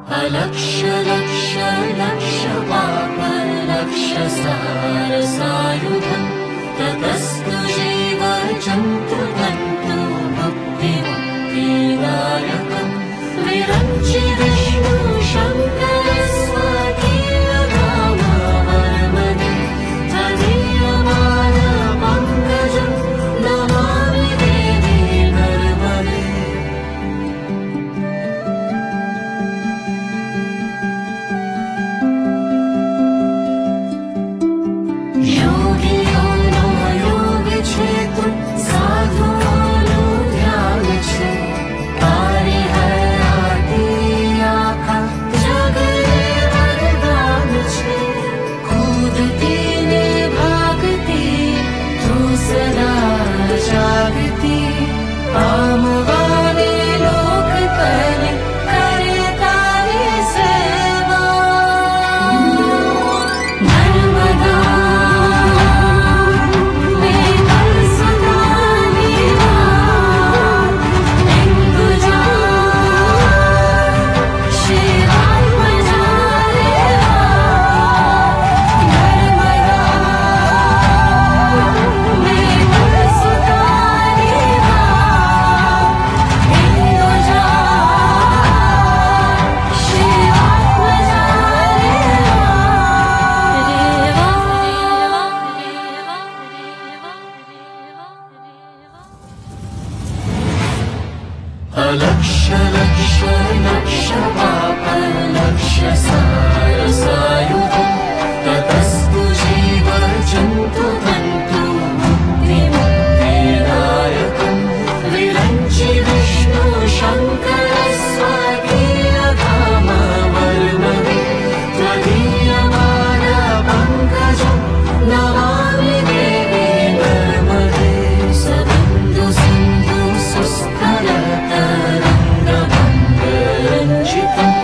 अलक्ष्य लक्ष्य लक्ष्य पाप लक्ष्य सार सायुधम् ततस्तु जीव जन्तु तन्तु मुक्ति मुक्तिदायकम् विरञ्चि विष्णु शङ्कर स्वकीय धाम वर्मणे तदीयमान पङ्कजम् नमामि देवी नर्मदे। योगियो नो योग चेतु साधुओ नो ध्यान छे परिहराती आखा जगने वरदान छे कूदती ने भागती तू सदा जागती आमवानी लोक करे करे तारी सेवा। नर्मदा अलक्ष्य लक्ष्य लक्ष्य पाप लक्ष्य सार सायुधम् ततस्तु जीव जन्तु तन्तु मुक्ति मुक्तिदायकम् विरञ्चि विष्णु शङ्कर स्वकीय धाम वर्मणे त्वदीयमान पङ्कजम् नमामि देवी नर्मदे। सबिन्दु सिन्धु सुस्तर रंजितम्